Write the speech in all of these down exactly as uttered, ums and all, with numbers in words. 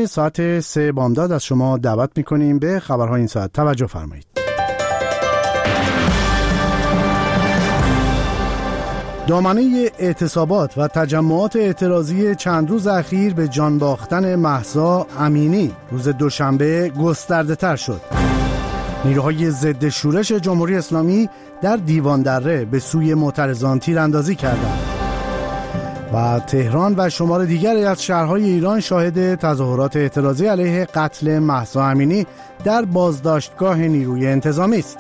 شنیدن ساعت سه بامداد از شما دعوت میکنیم به خبرهای این ساعت. توجه فرمایید. دامنه اعتصابات و تجمعات اعتراضی چند روز اخیر به جان باختن مهسا امینی روز دوشنبه گسترده تر شد. نیروهای ضد شورش جمهوری اسلامی در دیوان دره به سوی معترضان تیراندازی کردند و تهران و شمار دیگری از شهرهای ایران شاهد تظاهرات اعتراضی علیه قتل مهسا امینی در بازداشتگاه نیروی انتظامی است.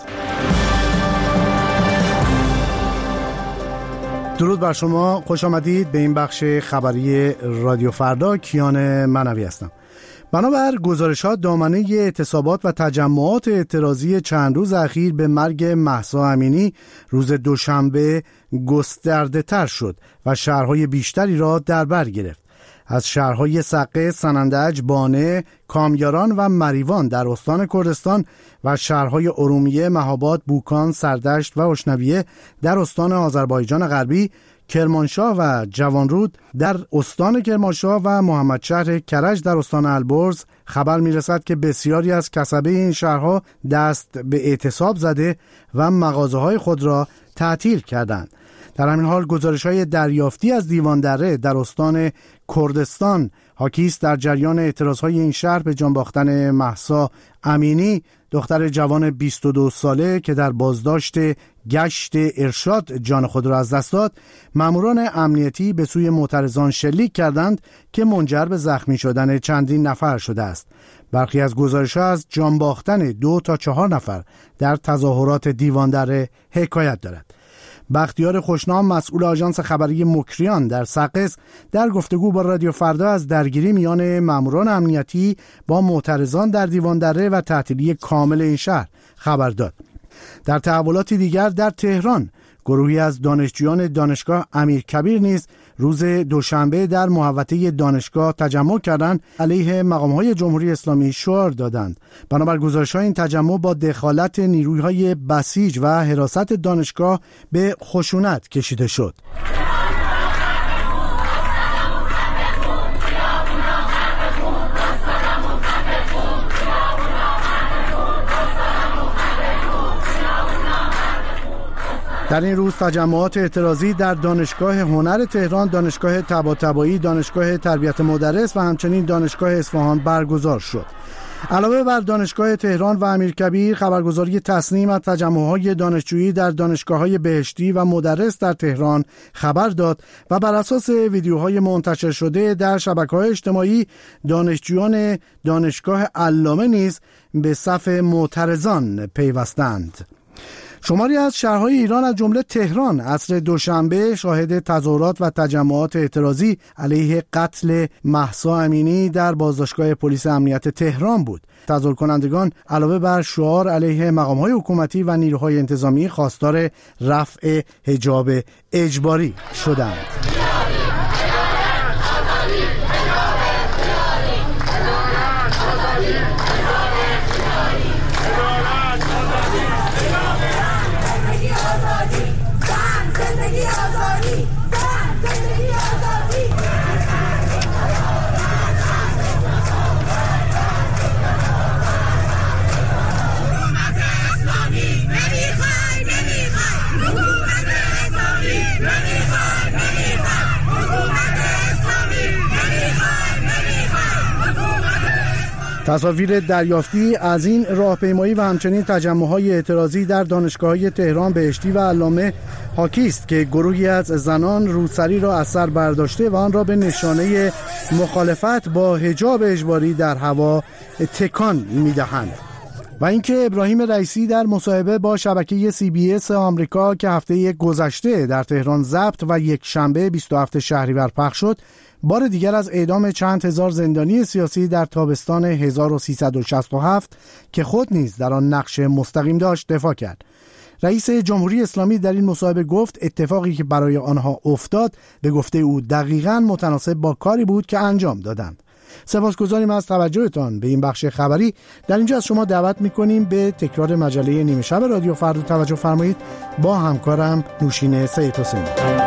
درود بر شما، خوش آمدید به این بخش خبری رادیو فردا. کیان منوی هستم. بنابر گزارشات دامنه اعتصابات و تجمعات اعتراضی چند روز اخیر به مرگ مهسا امینی روز دوشنبه گسترده تر شد و شهرهای بیشتری را در بر گرفت. از شهرهای سقه، سنندج، بانه، کامیاران و مریوان در استان کردستان و شهرهای ارومیه، مهاباد، بوکان، سردشت و اشنویه در استان آذربایجان غربی، کرمانشاه و جوانرود در استان کرمانشاه و محمدشهر کرج در استان البرز خبر میرسد که بسیاری از کسبه این شهرها دست به اعتصاب زده و مغازه‌های خود را تعطیل کردند. در همین حال گزارش‌های دریافتی از دیوان دره در استان کردستان حاکی است در جریان اعتراض‌های این شهر به جان باختن مهسا امینی، دختر جوان بیست و دو ساله که در بازداشت گشت ارشاد جان خود را از دست داد، ماموران امنیتی به سوی معترضان شلیک کردند که منجر به زخمی شدن چندین نفر شده است. برخی از گزارش‌ها از جان باختن دو تا چهار نفر در تظاهرات دیوان دره حکایت دارد. بختیار خوشنام مسئول آژانس خبری مکریان در سقز در گفتگو با رادیو فردا از درگیری میان ماموران امنیتی با معترضان در دیوان دره و تعطیلی کامل این شهر خبر داد. در تحولاتی دیگر در تهران گروهی از دانشجویان دانشگاه امیرکبیر نیز روز دوشنبه در محوطه دانشگاه تجمع کردند علیه مقام‌های جمهوری اسلامی شعار دادند. بنابر گزارش‌های این تجمع با دخالت نیروهای بسیج و حراست دانشگاه به خشونت کشیده شد. در این روز تجمعات اعتراضی در دانشگاه هنر تهران، دانشگاه طباطبایی، دانشگاه تربیت مدرس و همچنین دانشگاه اصفهان برگزار شد. علاوه بر دانشگاه تهران و امیرکبیر، خبرگزاری تصنیم از تجمع‌های دانشجویی در دانشگاه‌های بهشتی و مدرس در تهران خبر داد و بر اساس ویدیوهای منتشر شده در شبکه‌های اجتماعی دانشجویان دانشگاه علامه نیز به صف معترضان پیوستند. شماری از شهرهای ایران از جمله تهران عصر دوشنبه شاهد تظاهرات و تجمعات اعتراضی علیه قتل مهسا امینی در بازداشتگاه پلیس امنیت تهران بود. تظاهر کنندگان علاوه بر شعار علیه مقام‌های حکومتی و نیروهای انتظامی خواستار رفع حجاب اجباری شدند. تصاویر دریافتی از این راهپیمایی و همچنین تجمع‌های اعتراضی در دانشگاه‌های تهران، بهشتی و علامه حاکی است که گروهی از زنان روسری را از سر برداشته و آن را به نشانه مخالفت با حجاب اجباری در هوا تکان می‌دهند. و اینکه ابراهیم رئیسی در مصاحبه با شبکه سی بی اس آمریکا که هفته گذشته در تهران ضبط و یک شنبه بیست و هفتم شهریور پخش شد، بار دیگر از اعدام چند هزار زندانی سیاسی در تابستان هزار و سیصد و شصت و هفت که خود نیز در آن نقش مستقیم داشت دفاع کرد. رئیس جمهوری اسلامی در این مصاحبه گفت اتفاقی که برای آنها افتاد به گفته او دقیقاً متناسب با کاری بود که انجام دادند. سپاسگزاریم از توجهتان به این بخش خبری. در اینجا از شما دعوت می‌کنیم به تکرار مجله نیمه شب رادیو فردا توجه فرمایید با همکارم نوشین سید حسین.